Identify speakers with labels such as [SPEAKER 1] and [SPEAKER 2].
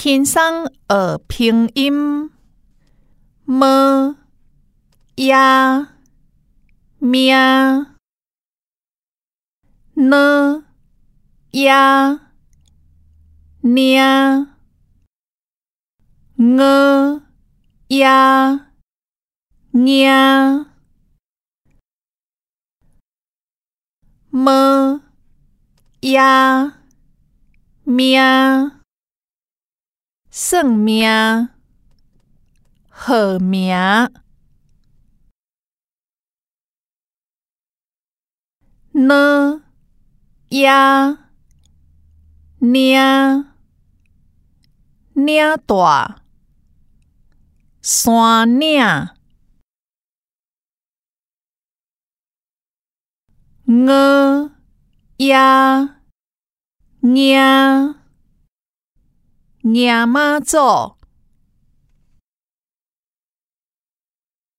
[SPEAKER 1] 轻松学拼音 m ya mia n ya nia ng ya nia m ya mia算命好名n ya nia领大山岭ng ya 娘妈祖